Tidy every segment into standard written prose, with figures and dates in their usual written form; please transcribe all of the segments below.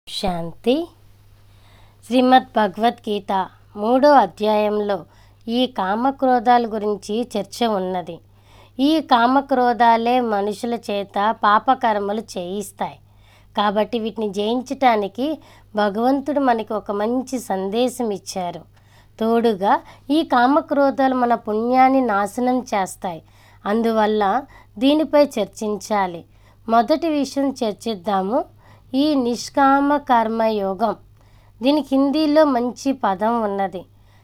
శాంతి. శ్రీమద్ భగవద్గీత 3వ అధ్యాయంలో ఈ కామక్రోధాల గురించి చర్చ ఉన్నది. ఈ కామక్రోధాలే మనుషుల చేత పాపకర్మలు చేయిస్తాయి. కాబట్టి వీటిని జయించటానికి భగవంతుడు మనకి ఒక మంచి సందేశం ఇచ్చారు. తోడుగా ఈ కామక్రోధాలు మన పుణ్యాన్ని నాశనం చేస్తాయి. అందువల్ల దీనిపై చర్చించాలి. మొదటి విషయం చర్చిద్దాము. ఈ నిష్కామ కర్మయోగం, దీనికి హిందీలో మంచి పదం ఉన్నది.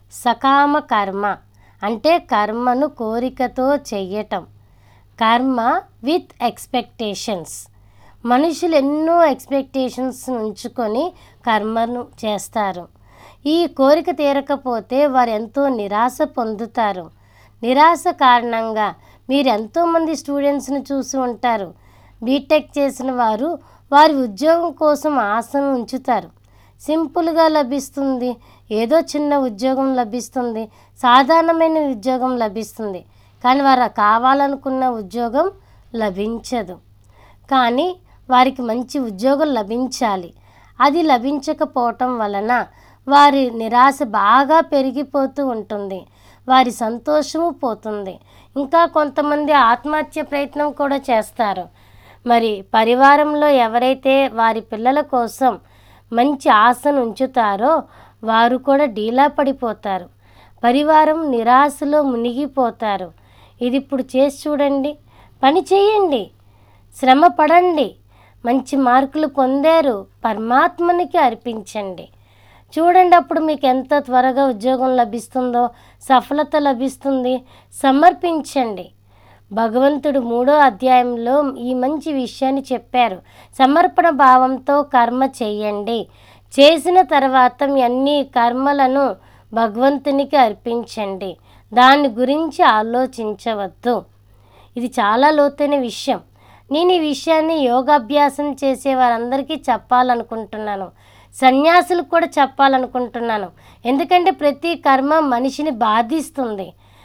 సకామ కర్మ అంటే కర్మను కోరికతో చెయ్యటం. కర్మ విత్ ఎక్స్పెక్టేషన్స్. మనుషులు ఎన్నో ఎక్స్పెక్టేషన్స్ ఉంచుకొని కర్మను చేస్తారు. ఈ కోరిక తీరకపోతే వారు ఎంతో నిరాశ పొందుతారు. నిరాశ కారణంగా మీరు ఎంతోమంది స్టూడెంట్స్ని చూసి ఉంటారు. బీటెక్ చేసిన వారి ఉద్యోగం కోసం ఆశను ఉంచుతారు. సింపుల్గా లభిస్తుంది, ఏదో చిన్న ఉద్యోగం లభిస్తుంది, సాధారణమైన ఉద్యోగం లభిస్తుంది. కానీ వారు కావాలనుకున్న ఉద్యోగం లభించదు. కానీ వారికి మంచి ఉద్యోగం లభించాలి. అది లభించకపోవటం వలన వారి నిరాశ బాగా పెరిగిపోతూ ఉంటుంది. వారి సంతోషము పోతుంది. ఇంకా కొంతమంది ఆత్మహత్య ప్రయత్నం కూడా చేస్తారు. మరి పరివారంలో ఎవరైతే వారి పిల్లల కోసం మంచి ఆశను ఉంచుతారో వారు కూడా డీలా పడిపోతారు. పరివారం నిరాశలో మునిగిపోతారు. ఇది ఇప్పుడు చేసి చూడండి. పని చేయండి, శ్రమ పడండి, మంచి మార్కులు పొందారు, పరమాత్మనికి అర్పించండి. చూడండి అప్పుడు మీకు ఎంత త్వరగా ఉద్యోగం లభిస్తుందో, సఫలత లభిస్తుంది. సమర్పించండి. భగవంతుడు 3వ అధ్యాయంలో ఈ మంచి విషయాన్ని చెప్పారు. సమర్పణ భావంతో కర్మ చేయండి. చేసిన తర్వాత మీ అన్ని కర్మలను భగవంతునికి అర్పించండి. దాని గురించి ఆలోచించవద్దు. ఇది చాలా లోతైన విషయం. నేను ఈ విషయాన్ని యోగాభ్యాసం చేసే వారందరికీ చెప్పాలనుకుంటున్నాను. సన్యాసులకు కూడా చెప్పాలనుకుంటున్నాను. ఎందుకంటే ప్రతి కర్మ మనిషిని బాధిస్తుంది.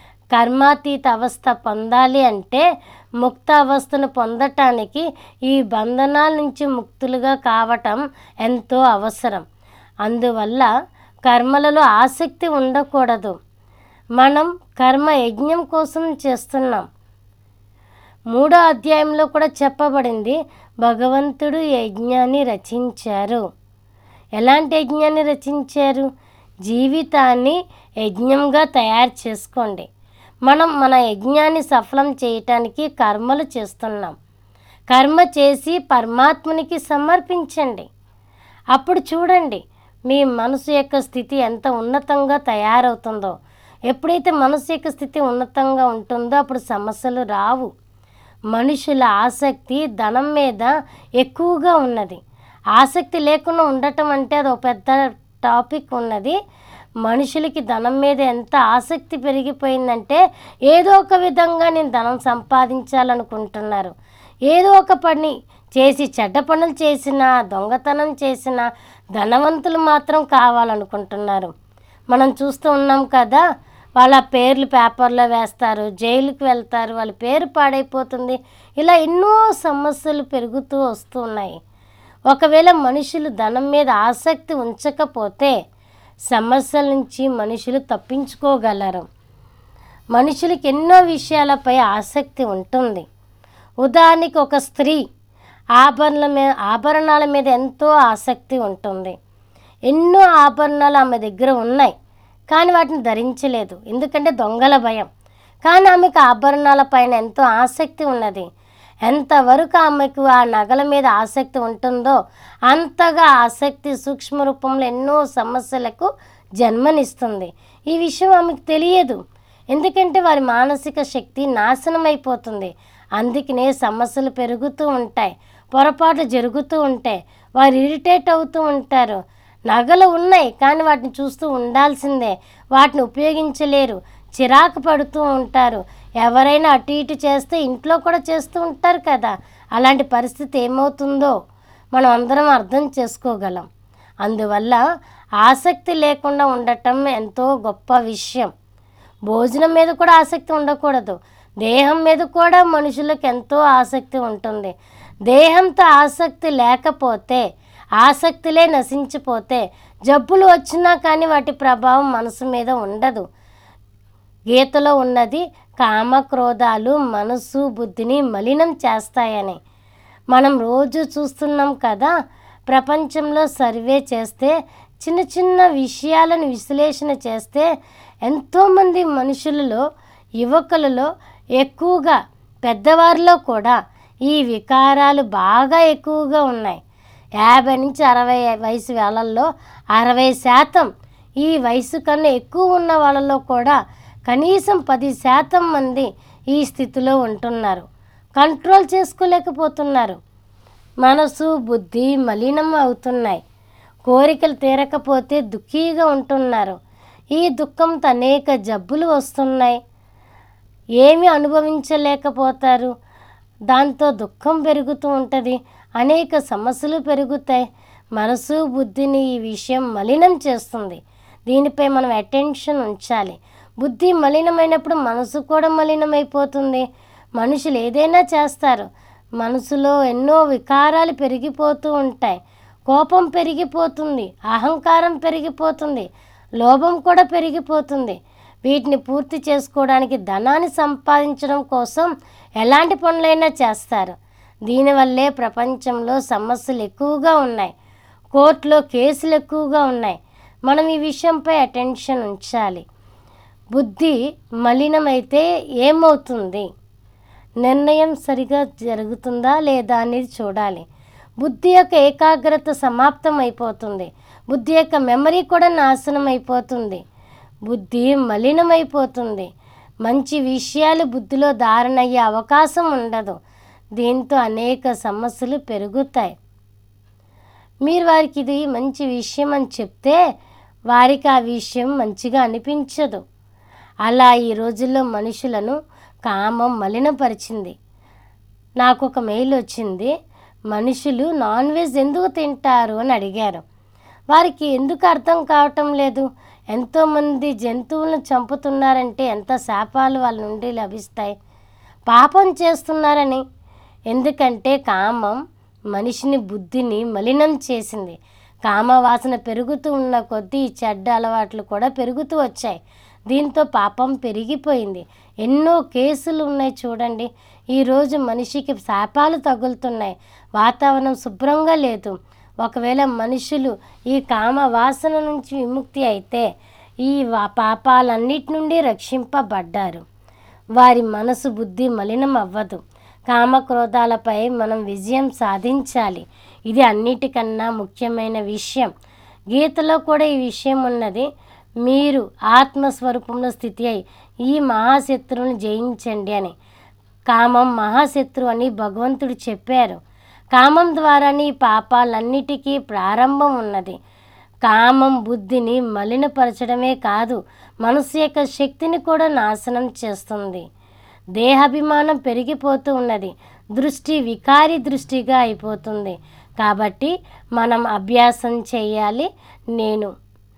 కర్మాతీత అవస్థ పొందాలి అంటే ముక్త అవస్థను పొందటానికి ఈ బంధనాల నుంచి ముక్తులుగా కావటం ఎంతో అవసరం. అందువల్ల కర్మలలో ఆసక్తి ఉండకూడదు. మనం కర్మ యజ్ఞం కోసం చేస్తున్నాం. 3వ అధ్యాయంలో కూడా చెప్పబడింది, భగవంతుడు యజ్ఞాన్ని రచించారు. ఎలాంటి యజ్ఞాన్ని రచించారు? జీవితాన్ని యజ్ఞంగా తయారు చేసుకోండి. మనం మన యజ్ఞాన్ని సఫలం చేయటానికి కర్మలు చేస్తున్నాం. కర్మ చేసి పరమాత్మనికి సమర్పించండి. అప్పుడు చూడండి మీ మనసు యొక్క స్థితి ఎంత ఉన్నతంగా తయారవుతుందో. ఎప్పుడైతే మనసు యొక్క స్థితి ఉన్నతంగా ఉంటుందో అప్పుడు సమస్యలు రావు. మనుషుల ఆసక్తి ధనం మీద ఎక్కువగా ఉన్నది. ఆసక్తి లేకుండా ఉండటం అంటే అది ఒక పెద్ద టాపిక్ ఉన్నది. మనుషులకి ధనం మీద ఎంత ఆసక్తి పెరిగిపోయిందంటే ఏదో ఒక విధంగా నేను ధనం సంపాదించాలనుకుంటున్నారు. ఏదో ఒక పని చేసి చెడ్డ పనులు చేసినా, దొంగతనం చేసినా ధనవంతులు మాత్రం కావాలనుకుంటున్నారు. మనం చూస్తూ ఉన్నాం కదా, వాళ్ళ పేర్లు పేపర్లో వేస్తారు, జైలుకి వెళ్తారు, వాళ్ళ పేరు పాడైపోతుంది. ఇలా ఎన్నో సమస్యలు పెరుగుతూ వస్తూ ఉన్నాయి. ఒకవేళ మనుషులు ధనం మీద ఆసక్తి ఉంచకపోతే సమస్యల నుంచి మనుషులు తప్పించుకోగలరు. మనుషులకి ఎన్నో విషయాలపై ఆసక్తి ఉంటుంది. ఉదాహరణకి ఒక స్త్రీ ఆభరణాల మీద ఎంతో ఆసక్తి ఉంటుంది. ఎన్నో ఆభరణాలు ఆమె దగ్గర ఉన్నాయి, కానీ వాటిని ధరించలేదు. ఎందుకంటే దొంగల భయం. కానీ ఆమెకు ఆభరణాల పైన ఎంతో ఆసక్తి ఉన్నది. ఎంతవరకు ఆమెకు ఆ నగల మీద ఆసక్తి ఉంటుందో అంతగా ఆసక్తి సూక్ష్మ రూపంలో ఎన్నో సమస్యలకు జన్మనిస్తుంది. ఈ విషయం ఆమెకు తెలియదు. ఎందుకంటే వారి మానసిక శక్తి నాశనం అయిపోతుంది. అందుకనే సమస్యలు పెరుగుతూ ఉంటాయి, పొరపాట్లు జరుగుతూ ఉంటాయి, వారు ఇరిటేట్ అవుతూ ఉంటారు. నగలు ఉన్నాయి కానీ వాటిని చూస్తూ ఉండాల్సిందే, వాటిని ఉపయోగించలేరు, చిరాకు పడుతూ ఉంటారు. ఎవరైనా అటు ఇటు చేస్తే ఇంట్లో కూడా చేస్తూ ఉంటారు కదా. అలాంటి పరిస్థితి ఏమవుతుందో మనం అందరం అర్థం చేసుకోగలం. అందువల్ల ఆసక్తి లేకుండా ఉండటం ఎంతో గొప్ప విషయం. భోజనం మీద కూడా ఆసక్తి ఉండకూడదు. దేహం మీద కూడా మనుషులకు ఎంతో ఆసక్తి ఉంటుంది. దేహంతో ఆసక్తి లేకపోతే ఆసక్తులే నశించిపోతే జబ్బులు వచ్చినా కానీ వాటి ప్రభావం మనసు మీద ఉండదు. గీతలో ఉన్నది కామక్రోధాలు మనసు బుద్ధిని మలినం చేస్తాయని. మనం రోజు చూస్తున్నాం కదా, ప్రపంచంలో సర్వే చేస్తే చిన్న చిన్న విషయాలను విశ్లేషణ చేస్తే ఎంతోమంది మనుషులలో, యువకులలో, ఎక్కువగా పెద్దవారిలో కూడా ఈ వికారాలు బాగా ఎక్కువగా ఉన్నాయి. 50 నుంచి 60 వయసు వాళ్ళల్లో 60% ఈ వయసు కన్నా ఎక్కువ ఉన్న వాళ్ళలో కూడా కనీసం 10% మంది ఈ స్థితిలో ఉంటున్నారు. కంట్రోల్ చేసుకోలేకపోతున్నారు. మనసు బుద్ధి మలినం అవుతున్నాయి. కోరికలు తీరకపోతే దుఃఖీగా ఉంటున్నారు. ఈ దుఃఖంతో అనేక జబ్బులు వస్తున్నాయి. ఏమి అనుభవించలేకపోతారు. దాంతో దుఃఖం పెరుగుతూ ఉంటుంది. అనేక సమస్యలు పెరుగుతాయి. మనసు బుద్ధిని ఈ విషయం మలినం చేస్తుంది. దీనిపై మనం అటెన్షన్ ఉంచాలి. బుద్ధి మలినమైనప్పుడు మనసు కూడా మలినమైపోతుంది. మనుషులు ఏదైనా చేస్తారు. మనసులో ఎన్నో వికారాలు పెరిగిపోతూ ఉంటాయి. కోపం పెరిగిపోతుంది, అహంకారం పెరిగిపోతుంది, లోభం కూడా పెరిగిపోతుంది. వీటిని పూర్తి చేసుకోవడానికి ధనాన్ని సంపాదించడం కోసం ఎలాంటి పనులైనా చేస్తారు. దీనివల్లే ప్రపంచంలో సమస్యలు ఎక్కువగా ఉన్నాయి. కోర్టులో కేసులు ఎక్కువగా ఉన్నాయి. మనం ఈ విషయంపై అటెన్షన్ ఉంచాలి. బుద్ధి మలినమైతే ఏమవుతుంది? నిర్ణయం సరిగా జరుగుతుందా లేదా అనేది చూడాలి. బుద్ధి యొక్క ఏకాగ్రత సమాప్తం అయిపోతుంది. బుద్ధి యొక్క మెమరీ కూడా నాశనం అయిపోతుంది. బుద్ధి మలినమైపోతుంది. మంచి విషయాలు బుద్ధిలో ధారణ అయ్యే అవకాశం ఉండదు. దీంతో అనేక సమస్యలు పెరుగుతాయి. మీరు వారికి ఇది మంచి విషయం అని చెప్తే వారికి ఆ విషయం మంచిగా అనిపించదు. అలా ఈ రోజుల్లో మనుషులను కామం మలినపరిచింది. నాకు ఒక మెయిల్ వచ్చింది. మనుషులు నాన్ వెజ్ ఎందుకు తింటారు అని అడిగారు. వారికి ఎందుకు అర్థం కావటం లేదు. ఎంతోమంది జంతువులను చంపుతున్నారంటే ఎంత శాపాలు వాళ్ళ నుండి లభిస్తాయి. పాపం చేస్తున్నారని. ఎందుకంటే కామం మనిషిని బుద్ధిని మలినం చేసింది. కామవాసన పెరుగుతూ ఉన్న కొద్దీ చెడ్డ అలవాట్లు కూడా పెరుగుతూ వచ్చాయి. దీంతో పాపం పెరిగిపోయింది. ఎన్నో కేసులు ఉన్నాయి చూడండి. ఈరోజు మనిషికి శాపాలు తగులుతున్నాయి. వాతావరణం శుభ్రంగా లేదు. ఒకవేళ మనుషులు ఈ కామ వాసన నుంచి విముక్తి అయితే ఈ పాపాలన్నిటి నుండి రక్షింపబడ్డారు. వారి మనసు బుద్ధి మలినం అవ్వదు. కామక్రోధాలపై మనం విజయం సాధించాలి. ఇది అన్నిటికన్నా ముఖ్యమైన విషయం. గీతలో కూడా ఈ విషయం ఉన్నది. మీరు ఆత్మస్వరూపంలో స్థితి అయి ఈ మహాశత్రువుని జయించండి అని. కామం మహాశత్రువు అని భగవంతుడు చెప్పారు. కామం ద్వారానే ఈ పాపాలన్నిటికీ ప్రారంభం ఉన్నది. కామం బుద్ధిని మలినపరచడమే కాదు, మనసు యొక్క శక్తిని కూడా నాశనం చేస్తుంది. దేహాభిమానం పెరిగిపోతూ ఉన్నది. దృష్టి వికారి దృష్టిగా అయిపోతుంది. కాబట్టి మనం అభ్యాసం చేయాలి. నేను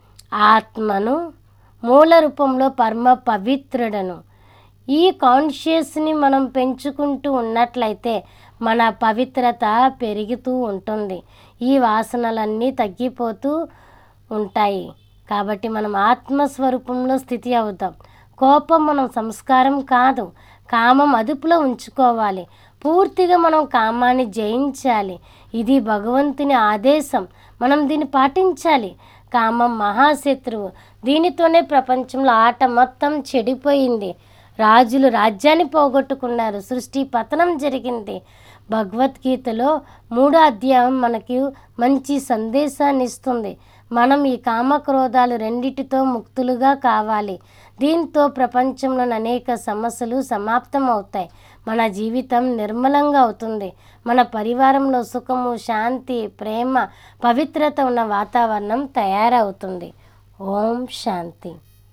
ఆత్మను, మూల రూపంలో పరమ పవిత్రుడను. ఈ కాన్షియస్ని మనం పెంచుకుంటూ ఉన్నట్లయితే మన పవిత్రత పెరుగుతూ ఉంటుంది. ఈ వాసనలన్నీ తగ్గిపోతూ ఉంటాయి. కాబట్టి మనం ఆత్మస్వరూపంలో స్థితి అవుతాం. కోపం మనం సంస్కారం కాదు. కామం అదుపులో ఉంచుకోవాలి. పూర్తిగా మనం కామాన్ని జయించాలి. ఇది భగవంతుని ఆదేశం. మనం దీన్ని పాటించాలి. కామం మహాశత్రువు. దీనితోనే ప్రపంచంలో ఆట మొత్తం చెడిపోయింది. రాజులు రాజ్యాన్ని పోగొట్టుకున్నారు. సృష్టి పతనం జరిగింది. భగవద్గీతలో 3వ అధ్యాయం మనకి మంచి సందేశాన్ని ఇస్తుంది. మనం ఈ కామక్రోధాలు రెండిటితో ముక్తులుగా కావాలి. దీంతో ప్రపంచంలోని అనేక సమస్యలు సమాప్తం అవుతాయి. మన జీవితం నిర్మలంగా అవుతుంది. మన పరివారంలో సుఖము, శాంతి, ప్రేమ, పవిత్రత ఉన్న వాతావరణం తయారవుతుంది. ఓం శాంతి.